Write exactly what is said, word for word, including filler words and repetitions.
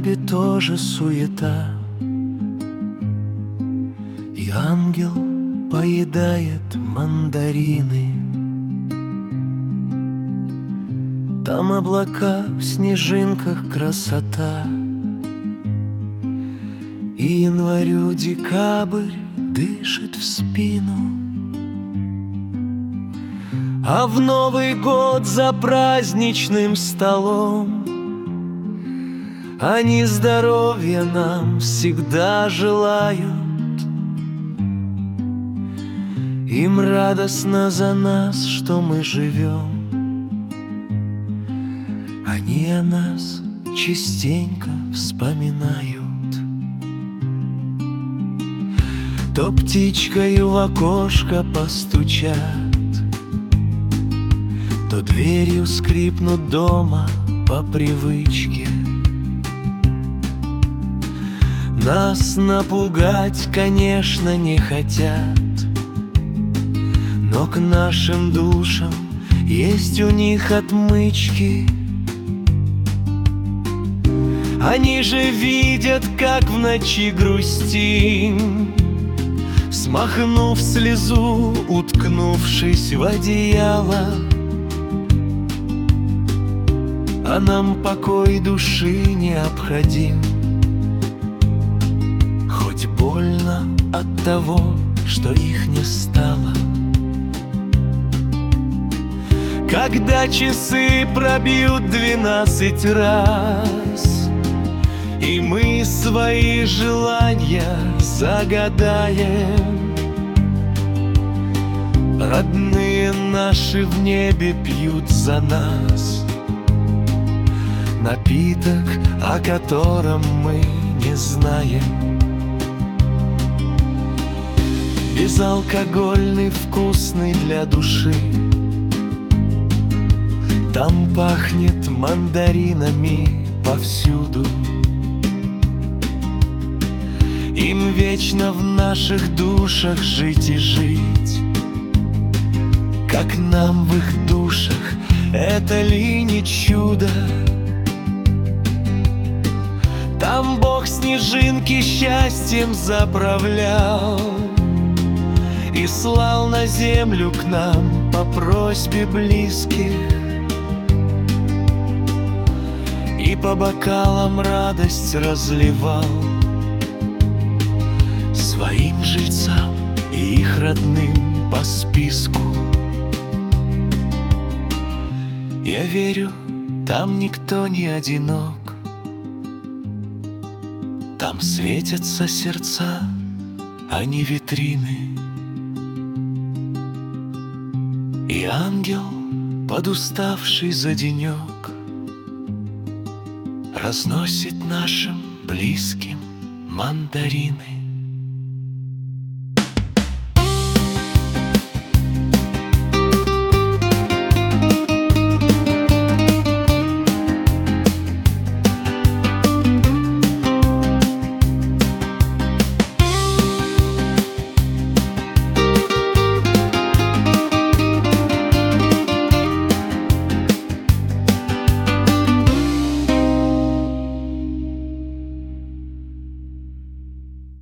небе тоже суета, и ангел поедает мандарины. Там облака, в снежинках красота, и январю декабрь дышит в спину. А в Новый год за праздничным столом они здоровья нам всегда желают. Им радостно за нас, что мы живем. Они о нас частенько вспоминают. То птичкою в окошко постучат, то дверью скрипнут дома по привычке. Нас напугать, конечно, не хотят, но к нашим душам есть у них отмычки. Они же видят, как в ночи грустим, смахнув слезу, уткнувшись в одеяло. А нам покой души необходим, хоть больно от того, что их не стало. Когда часы пробьют двенадцать раз, и мы свои желания загадаем, родные наши в небе пьют за нас напиток, о котором мы не знаем. Безалкогольный, вкусный для души. Там пахнет мандаринами повсюду. Им вечно в наших душах жить и жить. Как нам в их душах, это ли не чудо? Там Бог снежинки счастьем заправлял и слал на землю к нам по просьбе близких. И по бокалам радость разливал своим жильцам и их родным по списку. Я верю, там никто не одинок. Там светятся сердца, а не витрины. И ангел, подуставший за денек, разносит нашим близким мандарины.